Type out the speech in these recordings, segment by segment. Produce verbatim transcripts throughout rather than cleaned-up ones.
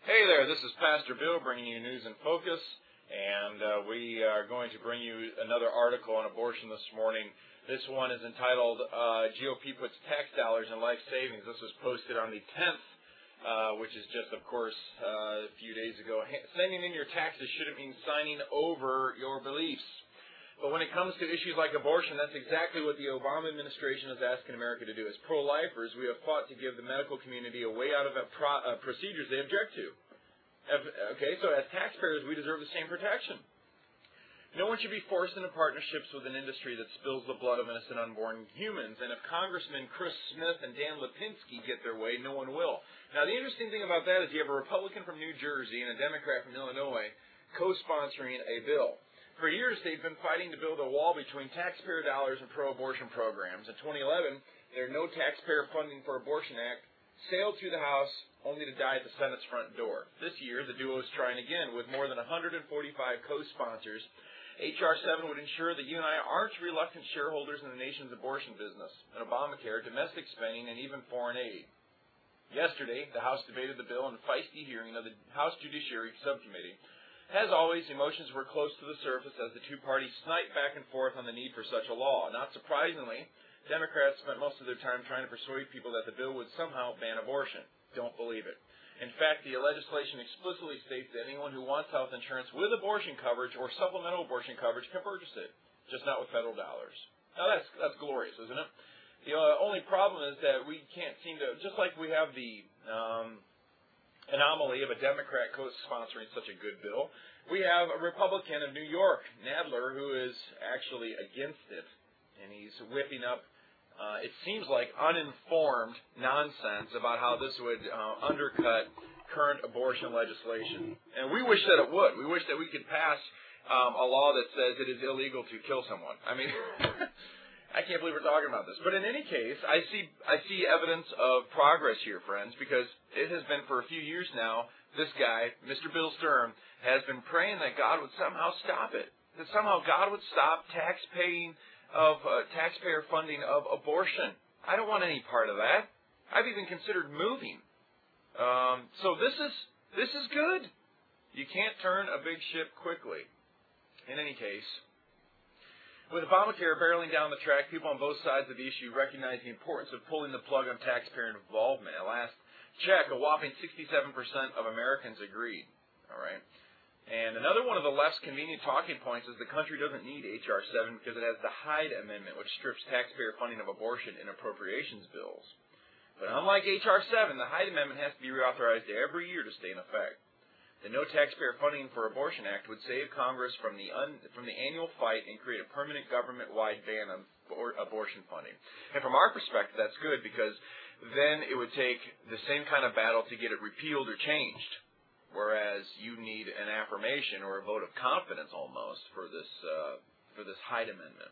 Hey there, this is Pastor Bill bringing you News in Focus, and uh, we are going to bring you another article on abortion this morning. This one is entitled uh, G O P Puts Tax Dollars in Life Savings. This was posted on the tenth, uh, which is just, of course, uh, a few days ago. Sending in your taxes shouldn't mean signing over your beliefs. But when it comes to issues like abortion, that's exactly what the Obama administration is asking America to do. As pro-lifers, we have fought to give the medical community a way out of a pro- uh, procedures they object to. Okay, so as taxpayers, we deserve the same protection. No one should be forced into partnerships with an industry that spills the blood of innocent unborn humans. And if Congressman Chris Smith and Dan Lipinski get their way, no one will. Now, the interesting thing about that is you have a Republican from New Jersey and a Democrat from Illinois co-sponsoring a bill. For years, they've been fighting to build a wall between taxpayer dollars and pro-abortion programs. In twenty eleven, their No Taxpayer Funding for Abortion Act sailed through the House only to die at the Senate's front door. This year, the duo is trying again with more than one hundred forty-five co-sponsors. H R seven would ensure that you and I aren't reluctant shareholders in the nation's abortion business, and Obamacare, domestic spending, and even foreign aid. Yesterday, the House debated the bill in a feisty hearing of the House Judiciary Subcommittee. As always, emotions were close to the surface as the two parties sniped back and forth on the need for such a law. Not surprisingly, Democrats spent most of their time trying to persuade people that the bill would somehow ban abortion. Don't believe it. In fact, the legislation explicitly states that anyone who wants health insurance with abortion coverage or supplemental abortion coverage can purchase it, just not with federal dollars. Now, that's that's glorious, isn't it? The uh, only problem is that we can't seem to, just like we have the um, anomaly of a Democrat co-sponsoring such a good bill, we have a Republican of New York, Nadler, who is actually against it, and he's whipping up, uh, it seems like, uninformed nonsense about how this would uh, undercut current abortion legislation. And we wish that it would. We wish that we could pass um, a law that says it is illegal to kill someone. I mean, I can't believe we're talking about this. But in any case, I see I see evidence of progress here, friends, because it has been for a few years now, this guy, Mister Bill Sturm, has been praying that God would somehow stop it, that somehow God would stop tax paying of uh, taxpayer funding of abortion. I don't want any part of that. I've even considered moving. Um, so this is this is good. You can't turn a big ship quickly. In any case, with Obamacare barreling down the track, people on both sides of the issue recognize the importance of pulling the plug on taxpayer involvement. At last check, a whopping sixty-seven percent of Americans agreed. All right. And another one of the less convenient talking points is the country doesn't need H R seven because it has the Hyde Amendment, which strips taxpayer funding of abortion in appropriations bills. But unlike H R seven, the Hyde Amendment has to be reauthorized every year to stay in effect. The No Taxpayer Funding for Abortion Act would save Congress from the un, from the annual fight and create a permanent government-wide ban on abortion funding. And from our perspective, that's good because then it would take the same kind of battle to get it repealed or changed, whereas you need an affirmation or a vote of confidence almost for this uh, for this Hyde Amendment.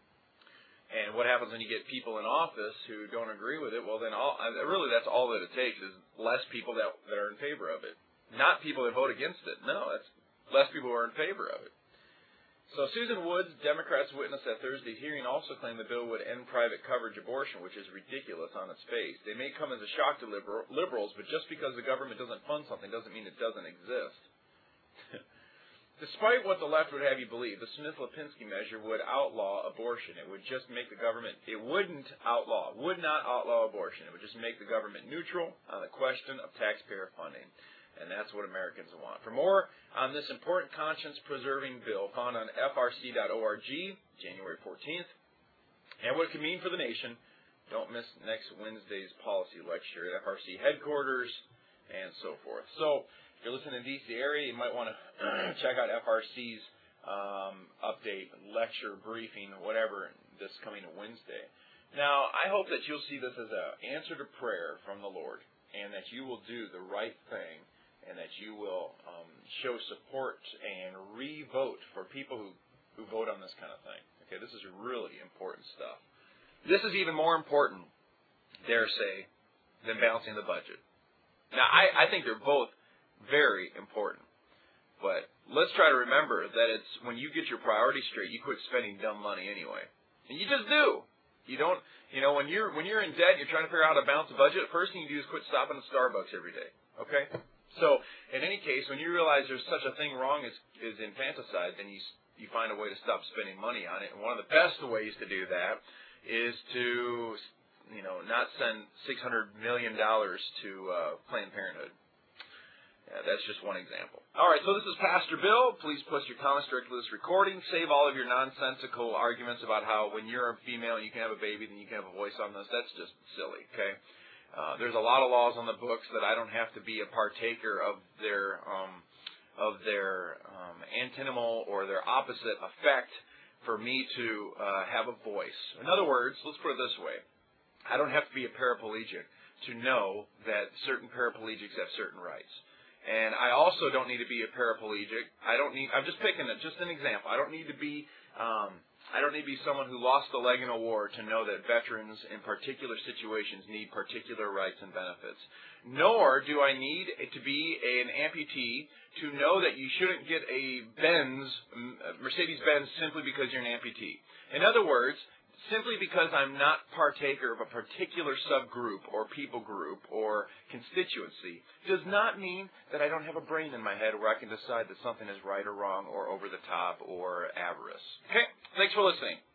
And what happens when you get people in office who don't agree with it? Well, then all, really that's all that it takes is less people that, that are in favor of it. Not people that vote against it. No, that's less people who are in favor of it. So Susan Woods, Democrats witness at Thursday's hearing, also claimed the bill would end private coverage abortion, which is ridiculous on its face. They may come as a shock to liber- liberals, but just because the government doesn't fund something doesn't mean it doesn't exist. Despite what the left would have you believe, the Smith-Lipinski measure would outlaw abortion. It would just make the government, it wouldn't outlaw, would not outlaw abortion. It would just make the government neutral on the question of taxpayer funding. And that's what Americans want. For more on this important conscience-preserving bill, found on F R C dot org, January fourteenth, and what it can mean for the nation, don't miss next Wednesday's policy lecture at F R C headquarters and so forth. So if you're listening in the D C area, you might want to check out F R C's um, update, lecture, briefing, whatever, this coming Wednesday. Now, I hope that you'll see this as an answer to prayer from the Lord, and that you will do the right thing, and that you will um, show support and re-vote for people who, who vote on this kind of thing. Okay, this is really important stuff. This is even more important, dare say, than balancing the budget. Now, I, I think they're both very important. But let's try to remember that it's when you get your priorities straight, you quit spending dumb money anyway. And you just do. You don't, you know, when you're when you're in debt, you're trying to figure out how to balance a budget, the first thing you do is quit stopping at Starbucks every day. Okay? So, in any case, when you realize there's such a thing wrong as, as infanticide, then you you find a way to stop spending money on it. And one of the best ways to do that is to, you know, not send six hundred million dollars to uh, Planned Parenthood. Yeah, that's just one example. All right, so this is Pastor Bill. Please put your comments directly to this recording. Save all of your nonsensical arguments about how when you're a female and you can have a baby, then you can have a voice on this. That's just silly, okay? Uh, there's a lot of laws on the books that I don't have to be a partaker of their um, of their um, antinomal or their opposite effect for me to uh, have a voice. In other words, let's put it this way. I don't have to be a paraplegic to know that certain paraplegics have certain rights. And I also don't need to be a paraplegic. I don't need, I'm just picking it, just an example. I don't need to be, um, I don't need to be someone who lost a leg in a war to know that veterans in particular situations need particular rights and benefits. Nor do I need to be an amputee to know that you shouldn't get a Benz, Mercedes-Benz, simply because you're an amputee. In other words, simply because I'm not partaker of a particular subgroup or people group or constituency does not mean that I don't have a brain in my head where I can decide that something is right or wrong or over the top or avarice. Okay? Thanks for listening.